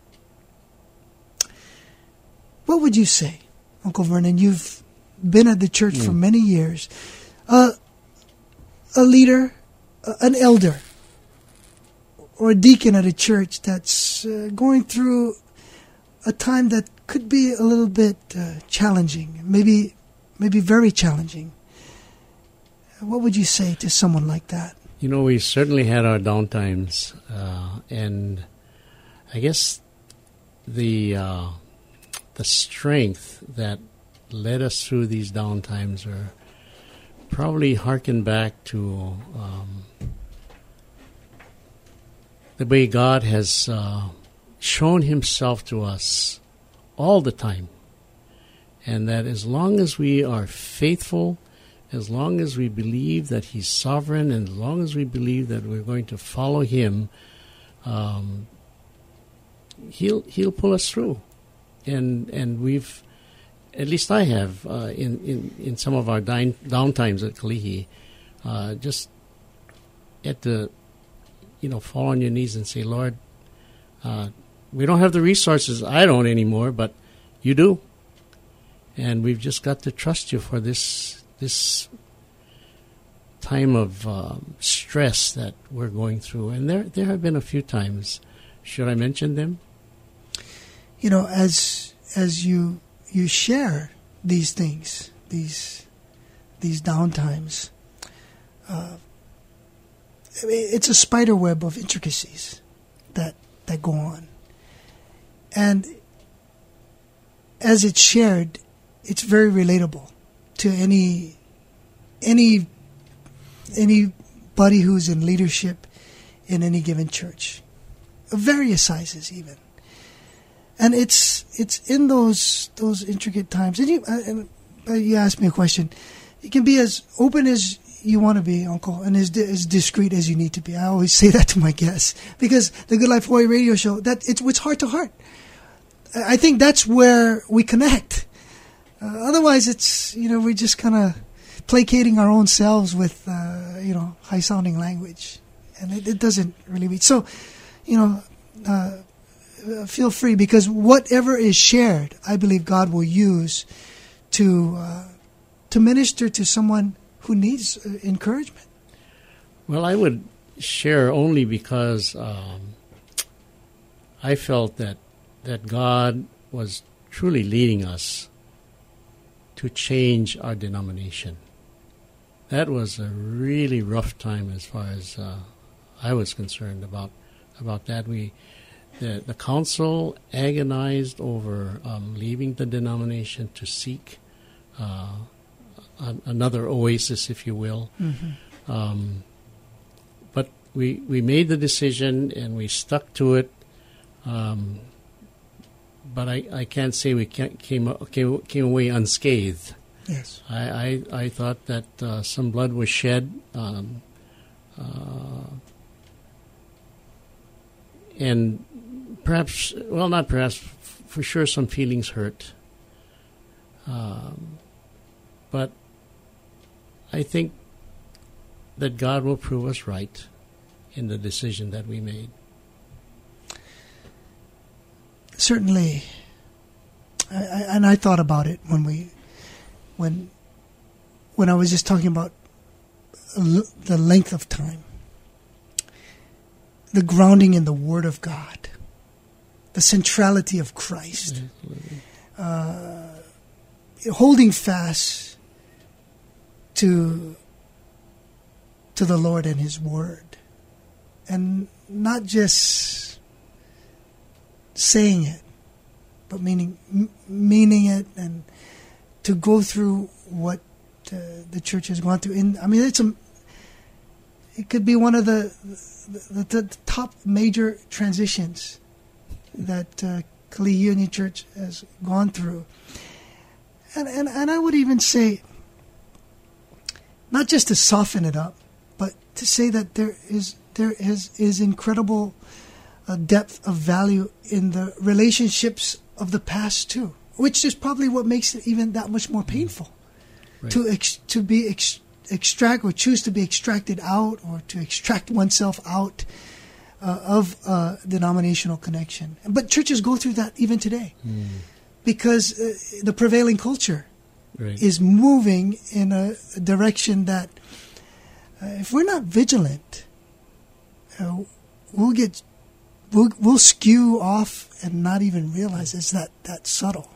What would you say, Uncle Vernon? You've been at the church mm. for many years. Uh, a leader, uh, an elder, or a deacon at a church that's uh, going through a time that could be a little bit uh, challenging, maybe maybe very challenging. What would you say to someone like that? You know, we certainly had our downtimes, uh, and I guess the uh, the strength that led us through these downtimes are probably harken back to um, the way God has uh, shown himself to us all the time. And that as long as we are faithful, as long as we believe that he's sovereign, and as long as we believe that we're going to follow him, um, he'll he'll pull us through. And and we've, at least I have, uh, in, in, in some of our down, downtimes at Kalihi, uh, just at the, you know, fall on your knees and say, Lord, uh, we don't have the resources, I don't anymore, but you do. And we've just got to trust you for this this time of um, stress that we're going through. And there there have been a few times. Should I mention them? You know, as as you you share these things, these these downtimes, uh, it's a spider web of intricacies that that go on. And as it's shared, it's very relatable to any any anybody who's in leadership in any given church, of various sizes even. And it's it's in those those intricate times. And you and you asked me a question. You can be as open as you want to be, Uncle, and as, as discreet as you need to be. I always say that to my guests, because the Good Life Hawaii radio show, that it's, it's heart to heart. I think that's where we connect. Uh, otherwise, it's, you know, we're just kind of placating our own selves with, uh, you know, high-sounding language. And it, it doesn't really mean. So, you know, uh, feel free, because whatever is shared, I believe God will use to uh, to minister to someone who needs uh, encouragement. Well, I would share only because um, I felt that that God was truly leading us to change our denomination. That was a really rough time as far as uh, I was concerned about about that. We, the, the council agonized over um, leaving the denomination to seek uh, a, another oasis, if you will. Mm-hmm. Um, but we we made the decision and we stuck to it. Um, But I, I can't say we can't came, came came away unscathed. Yes, I I, I thought that uh, some blood was shed, um, uh, and perhaps, well, not perhaps, f- for sure, some feelings hurt. Um, but I think that God will prove us right in the decision that we made. Certainly, I, I, and I thought about it when we, when, when I was just talking about l- the length of time, the grounding in the Word of God, the centrality of Christ, uh, holding fast to to the Lord and His Word, and not just saying it, but meaning m- meaning it, and to go through what uh, the church has gone through. In I mean, it's a it could be one of the the, the, the top major transitions that uh, Kalihi Union Church has gone through, and and and I would even say, not just to soften it up, but to say that there is there is is incredible a depth of value in the relationships of the past too, which is probably what makes it even that much more painful. Right. To ex- to be ex- extract or choose to be extracted out, or to extract oneself out uh, of a denominational connection. But churches go through that even today, mm. because uh, the prevailing culture right. is moving in a direction that, uh, if we're not vigilant, uh, we'll get We'll, we'll skew off and not even realize it's that, that subtle.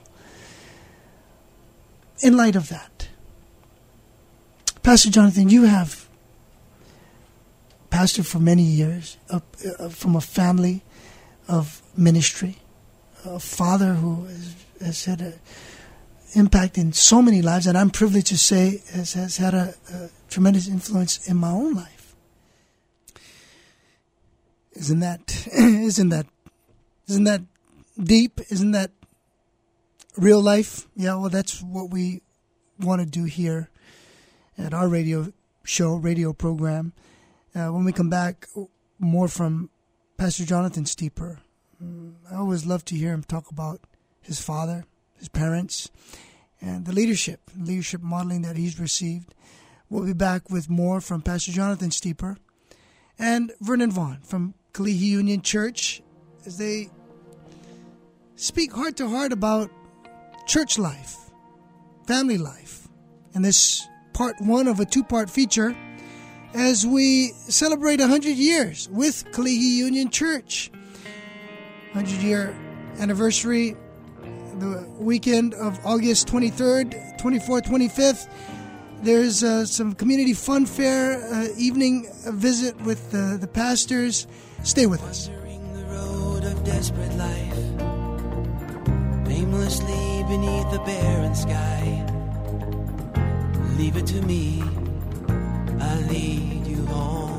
In light of that, Pastor Jonathan, you have pastored for many years, uh, uh, from a family of ministry, a father who has, has had an impact in so many lives, and I'm privileged to say has, has had a, a tremendous influence in my own life. Isn't that isn't that Isn't that deep? Isn't that real life? Yeah, well, that's what we want to do here at our radio show, radio program. Uh, when we come back, more from Pastor Jonathan Steeper. I always love to hear him talk about his father, his parents, and the leadership, leadership modeling that he's received. We'll be back with more from Pastor Jonathan Steeper and Vernon Vaughn from Kalihi Union Church as they speak heart to heart about church life, family life, and this part one of a two-part feature as we celebrate one hundred years with Kalihi Union Church. one hundred year anniversary, the weekend of August twenty-third, twenty-fourth, twenty-fifth. There's uh, some community fun fair uh, evening visit with uh, the pastors. Stay with us. Wandering the road of desperate life, aimlessly beneath the barren sky. Leave it to me, I'll lead you home.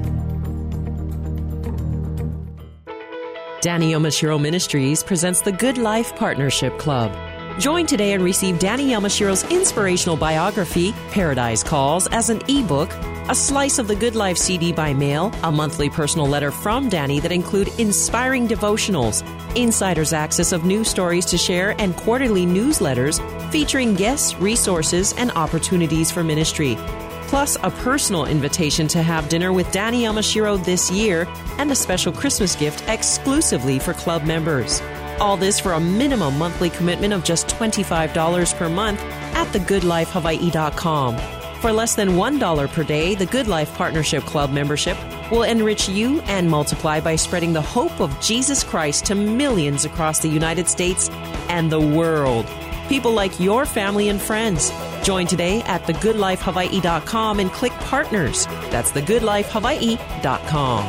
Danny Yamashiro Ministries presents the Good Life Partnership Club. Join today and receive Danny Yamashiro's inspirational biography, Paradise Calls, as an ebook, a slice of the Good Life C D by mail, a monthly personal letter from Danny that include inspiring devotionals, insider's access of news stories to share, and quarterly newsletters featuring guests, resources, and opportunities for ministry. Plus, a personal invitation to have dinner with Danny Yamashiro this year and a special Christmas gift exclusively for club members. All this for a minimum monthly commitment of just twenty-five dollars per month at the good life hawaii dot com. For less than one dollar per day, the Good Life Partnership Club membership will enrich you and multiply by spreading the hope of Jesus Christ to millions across the United States and the world. People like your family and friends. Join today at the good life hawaii dot com and click Partners. That's the good life hawaii dot com.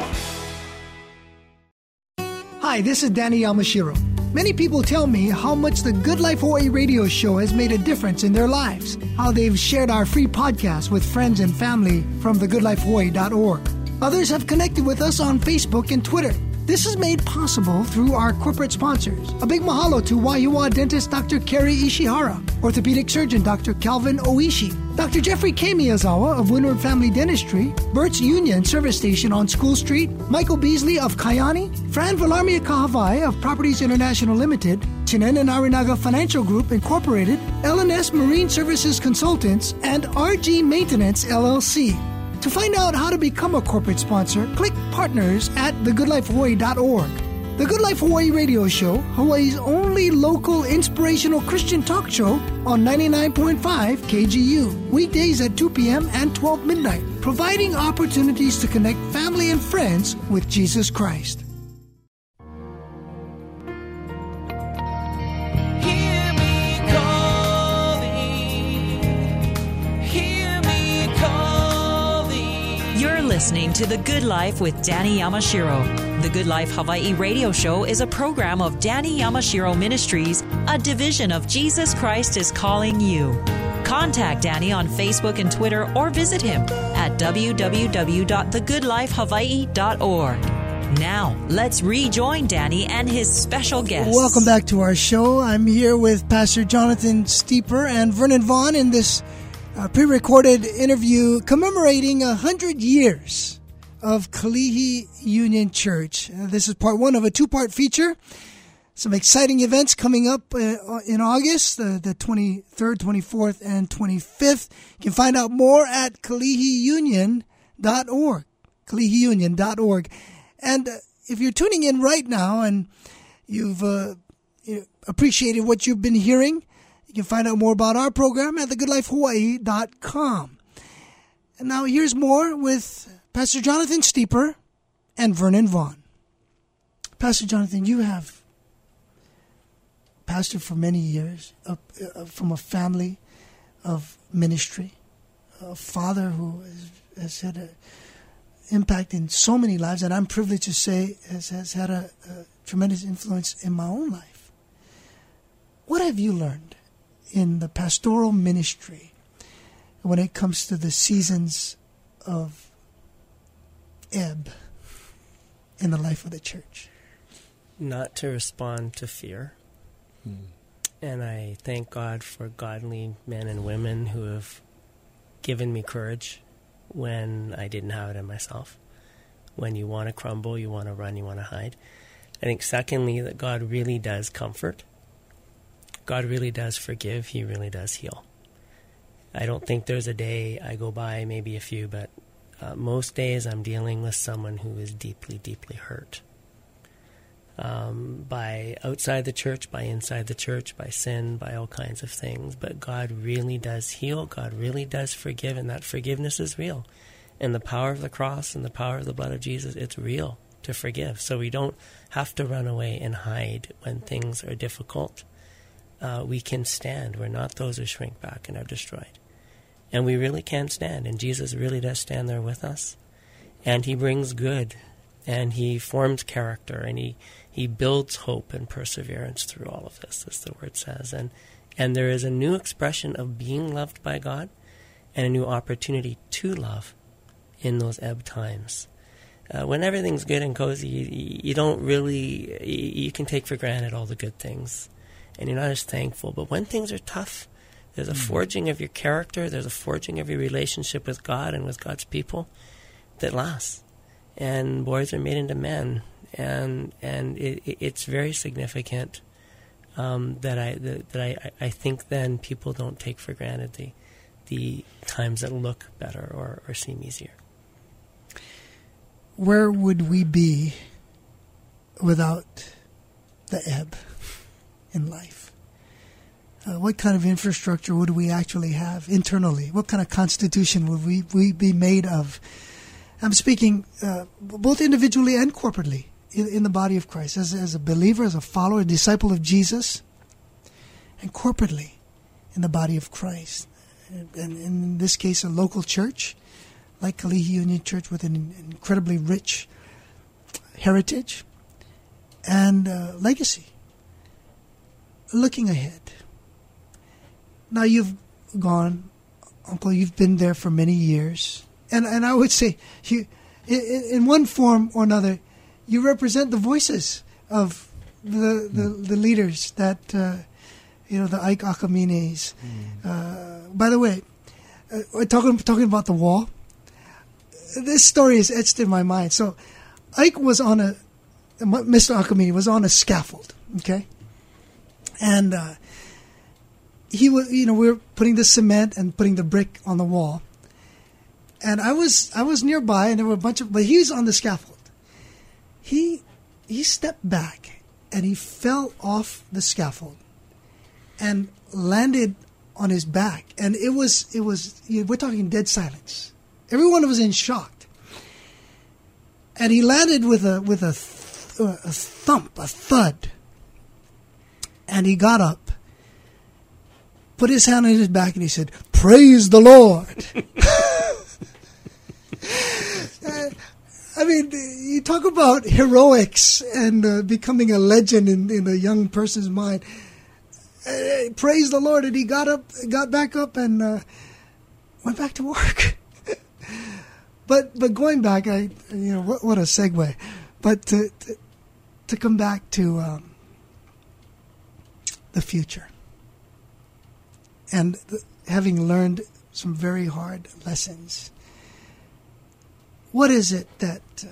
Hi, this is Danny Yamashiro. Many people tell me how much the Good Life Hawaii radio show has made a difference in their lives, how they've shared our free podcast with friends and family from the good life hawaii dot org. Others have connected with us on Facebook and Twitter. This is made possible through our corporate sponsors. A big mahalo to Waiua dentist Doctor Kerry Ishihara, orthopedic surgeon Doctor Calvin Oishi, Doctor Jeffrey K. Miyazawa of Windward Family Dentistry, Burt's Union Service Station on School Street, Michael Beasley of Kayani, Fran Villarmia Kahavai of Properties International Limited, Chinen and Arinaga Financial Group Incorporated, L and S Marine Services Consultants, and R G Maintenance L L C. To find out how to become a corporate sponsor, click Partners at the good life hawaii dot org. The Good Life Hawaii radio show, Hawaii's only local inspirational Christian talk show on ninety-nine point five K G U, weekdays at two p.m. and twelve midnight, providing opportunities to connect family and friends with Jesus Christ. Listening to The Good Life with Danny Yamashiro. The Good Life Hawaii radio show is a program of Danny Yamashiro Ministries, a division of Jesus Christ is Calling You. Contact Danny on Facebook and Twitter or visit him at w w w dot the good life hawaii dot org. Now, let's rejoin Danny and his special guests. Welcome back to our show. I'm here with Pastor Jonathan Steeper and Vernon Vaughn in this A pre-recorded interview commemorating one hundred years of Kalihi Union Church. Uh, this is part one of a two-part feature. Some exciting events coming up uh, in August, uh, the twenty-third, twenty-fourth, and twenty-fifth. You can find out more at kalihi union dot org. kalihi union dot org. And uh, if you're tuning in right now and you've uh, you know, appreciated what you've been hearing, you can find out more about our program at the good life hawaii dot com. And now here's more with Pastor Jonathan Steeper and Vernon Vaughn. Pastor Jonathan, you have pastored for many years uh, uh, from a family of ministry, a father who has, has had an impact in so many lives, and I'm privileged to say has, has had a, a tremendous influence in my own life. What have you learned in the pastoral ministry when it comes to the seasons of ebb in the life of the church? not to respond to fear. Hmm. And I thank God for godly men and women who have given me courage when I didn't have it in myself. When you want to crumble, you want to run, you want to hide. I think secondly, that God really does comfort. God really does forgive. He really does heal. I don't think there's a day I go by, maybe a few, but uh, most days I'm dealing with someone who is deeply, deeply hurt. Um, by outside the church, by inside the church, by sin, by all kinds of things. But God really does heal. God really does forgive, and that forgiveness is real. And the power of the cross and the power of the blood of Jesus, it's real to forgive. So we don't have to run away and hide when things are difficult. Uh, we can stand. We're not those who shrink back and are destroyed. And we really can stand, and Jesus really does stand there with us. And he brings good, and he forms character, and he, he builds hope and perseverance through all of this, as the word says. And, and there is a new expression of being loved by God and a new opportunity to love in those ebb times. Uh, when everything's good and cozy, you, you don't really, you, you can take for granted all the good things, and you're not as thankful. But when things are tough, there's a mm-hmm. forging of your character, there's a forging of your relationship with God and with God's people that lasts. And boys are made into men, and and it, it, it's very significant um, that I that, that I, I think then people don't take for granted the the times that look better or, or seem easier. Where would we be without the ebb in life? Uh, what kind of infrastructure would we actually have internally? What kind of constitution would we, we be made of? I'm speaking uh, both individually and corporately in, in the body of Christ, as, as a believer, as a follower, a disciple of Jesus, and corporately in the body of Christ. And, and in this case, a local church, like Kalihi Union Church, with an incredibly rich heritage and uh, legacy. Looking ahead. Now you've gone, Uncle, you've been there for many years. And and I would say, you, in, in one form or another, you represent the voices of the the, mm. the leaders that, uh, you know, the Ike Akamines. Mm. Uh, by the way, uh, talking talking about the wall, this story is etched in my mind. So Ike was on a, Mister Akamine was on a scaffold, okay? And uh, he was, you know, we were putting the cement and putting the brick on the wall. And I was I was nearby, and there were a bunch of, but he was on the scaffold. He he stepped back, and he fell off the scaffold, and landed on his back. And it was it was you know, we're talking dead silence. Everyone was in shock. And he landed with a with a, th- a thump, a thud. And he got up, put his hand on his back, and he said, "Praise the Lord." I mean, you talk about heroics and uh, becoming a legend in, in a young person's mind. Uh, praise the Lord. And he got up, got back up, and uh, went back to work. But but going back, I you know what, what a segue. But to to, to come back to um, the future, and the, having learned some very hard lessons, what is it that uh,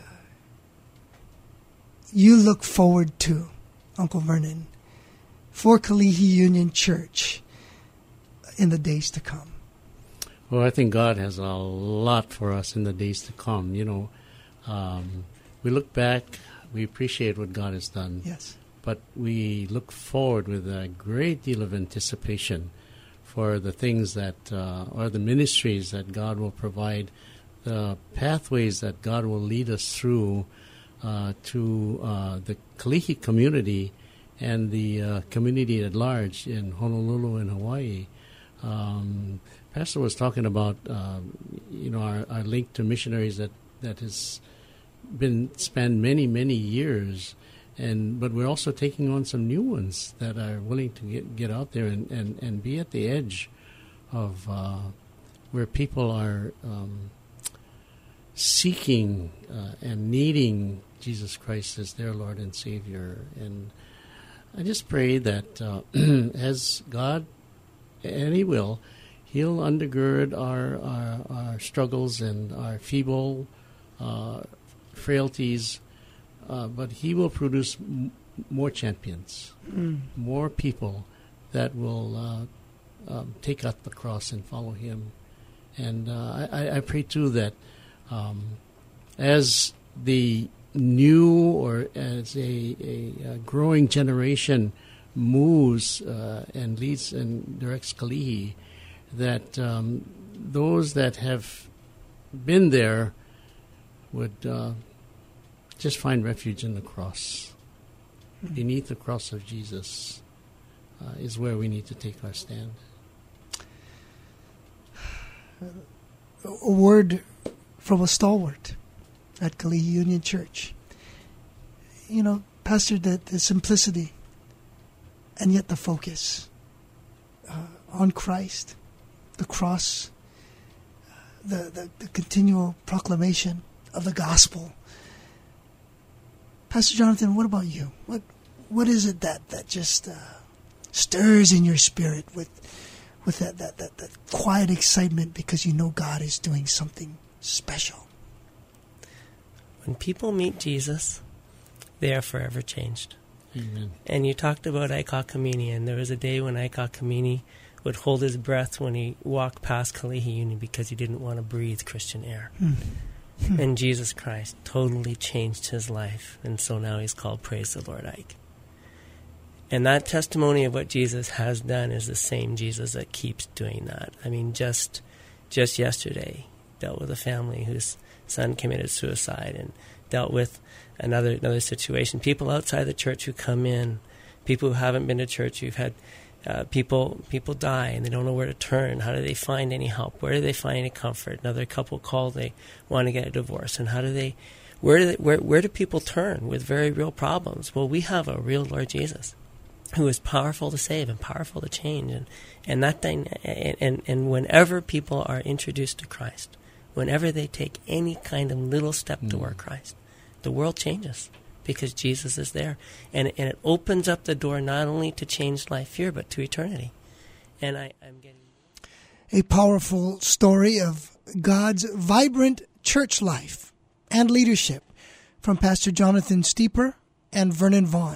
you look forward to, Uncle Vernon, for Kalihi Union Church in the days to come? Well, I think God has a lot for us in the days to come. You know, um, we look back, we appreciate what God has done. Yes. But we look forward with a great deal of anticipation for the things that, uh, or the ministries that God will provide, the pathways that God will lead us through uh, to uh, the Kalihi community and the uh, community at large in Honolulu and Hawaii. Um, Pastor was talking about, uh, you know, our, our link to missionaries that, that has been spanned many, many years, and but we're also taking on some new ones that are willing to get, get out there and, and, and be at the edge of uh, where people are um, seeking uh, and needing Jesus Christ as their Lord and Savior. And I just pray that uh, as God, and He will, He'll undergird our, our, our struggles and our feeble uh, frailties, uh, but He will produce m- more champions, mm. more people that will uh, um, take up the cross and follow Him. And uh, I, I pray, too, that um, as the new or as a, a, a growing generation moves uh, and leads and directs Kalihi, that um, those that have been there would uh, just find refuge in the cross. Mm-hmm. Beneath the cross of Jesus uh, is where we need to take our stand. A word from a stalwart at Kalihi Union Church. You know, Pastor, the, the simplicity and yet the focus uh, on Christ, the cross, uh, the, the, the continual proclamation of the gospel. Pastor Jonathan, what about you? What what is it that, that just uh, stirs in your spirit with with that, that, that, that quiet excitement because you know God is doing something special? When people meet Jesus, they are forever changed. Amen. And you talked about Aika Kamini, and there was a day when Aika Kamini would hold his breath when he walked past Kalihi Union because he didn't want to breathe Christian air. Hmm. Hmm. And Jesus Christ totally changed his life, and so now he's called Praise the Lord Ike. And that testimony of what Jesus has done is the same Jesus that keeps doing that. I mean, just just yesterday, dealt with a family whose son committed suicide, and dealt with another another situation. People outside the church who come in, people who haven't been to church, who've had uh, people people die and they don't know where to turn. How do they find any help? Where do they find any comfort? Another couple call, they want to get a divorce, and how do they? Where do they, where where do people turn with very real problems? Well, we have a real Lord Jesus, who is powerful to save and powerful to change, and and that thing, and, and and whenever people are introduced to Christ, whenever they take any kind of little step mm. toward Christ, the world changes because Jesus is there, and and it opens up the door not only to change life here but to eternity. And I, I'm getting a powerful story of God's vibrant church life and leadership from Pastor Jonathan Steeper and Vernon Vaughn.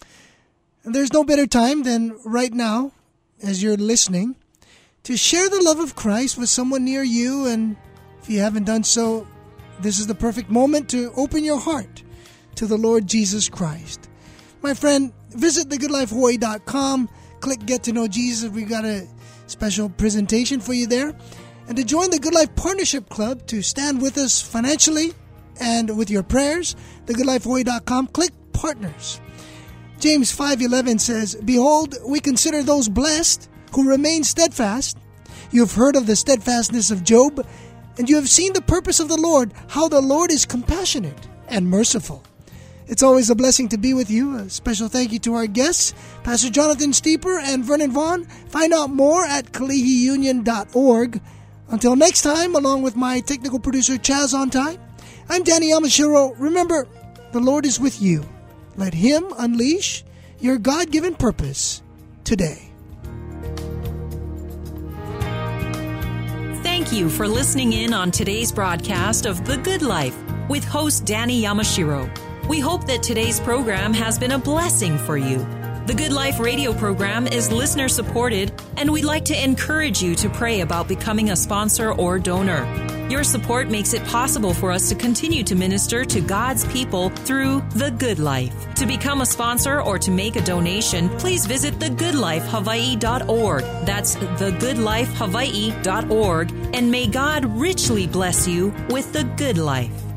And there's no better time than right now, as you're listening, to share the love of Christ with someone near you. And if you haven't done so, this is the perfect moment to open your heart to the Lord Jesus Christ. My friend, visit the good life hawaii dot com, click Get to Know Jesus. We've got a special presentation for you there. And to join the Good Life Partnership Club, to stand with us financially and with your prayers, the good life hawaii dot com, click Partners. James five eleven says, "Behold, we consider those blessed who remain steadfast. You have heard of the steadfastness of Job, and you have seen the purpose of the Lord, how the Lord is compassionate and merciful." It's always a blessing to be with you. A special thank you to our guests, Pastor Jonathan Steeper and Vernon Vaughn. Find out more at kalihi union dot org. Until next time, along with my technical producer, Chaz On Time, I'm Danny Yamashiro. Remember, the Lord is with you. Let Him unleash your God-given purpose today. Thank you for listening in on today's broadcast of The Good Life with host Danny Yamashiro. We hope that today's program has been a blessing for you. The Good Life radio program is listener-supported, and we'd like to encourage you to pray about becoming a sponsor or donor. Your support makes it possible for us to continue to minister to God's people through The Good Life. To become a sponsor or to make a donation, please visit the good life hawaii dot org. That's the good life hawaii dot org. And may God richly bless you with the good life.